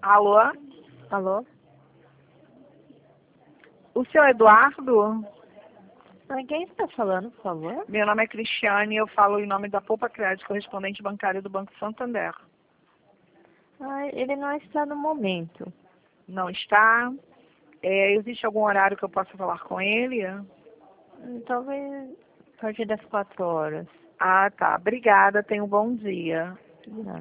Alô? Alô? O seu Eduardo? Quem está falando, por favor? Meu nome é Cristiane e eu falo em nome da Poupa Crédito, correspondente bancário do Banco Santander. Ele não está no momento. Não está? Existe algum horário que eu possa falar com ele? Talvez a partir das 4 horas. Ah, tá. Obrigada. Tenha um bom dia. De nada.